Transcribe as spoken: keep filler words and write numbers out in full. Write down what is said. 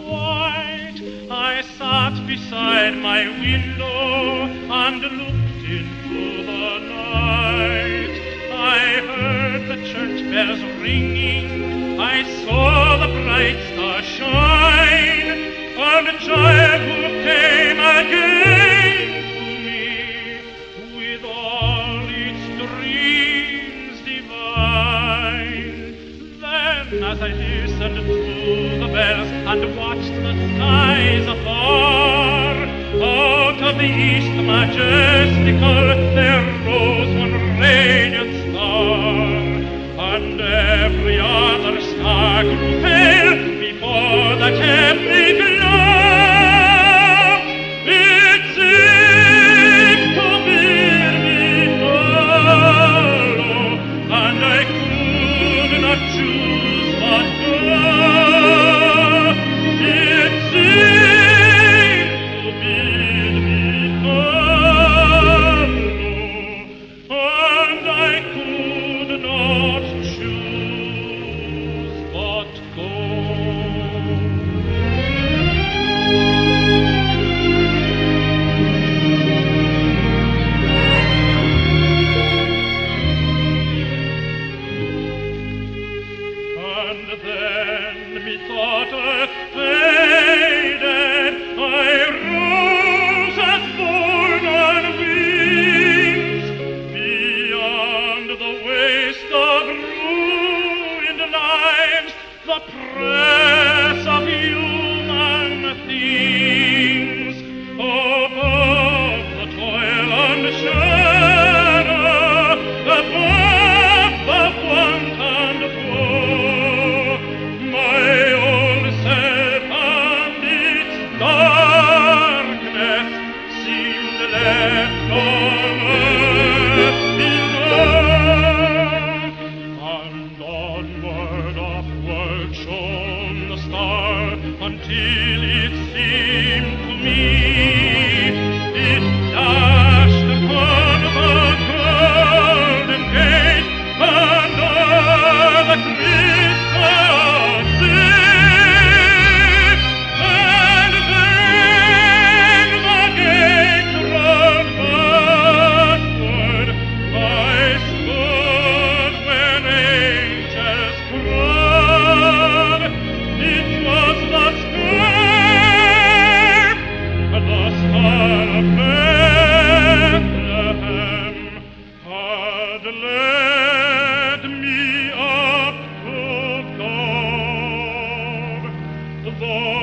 white, I sat beside my window and looked into the night. I heard the church bells ringing, I saw the bright star shine, and a child who came again to me with all its dreams divine. Then as I listened to the bells and watched the skies afar, out of the east majestical there rose one radiant star, and every other star grew pale before that heavenly glow. It seemed to bid me follow, and I could not choose but go. It seemed to bid me follow, and I could not choose but go. And then methought earth faded, I rose as borne on wings, beyond the waste of ruined lives, the press of human things, above the toil and shadow, above the want and woe, my old self and its darkness seemed left on earth below. And onward, upward shone the star, until it seemed to me it dashed upon the golden gate, and o'er the crystal sea. And then the gate rolled backward, I stood when angels trod. It was the star, the star of Bethlehem, had led me up to God. The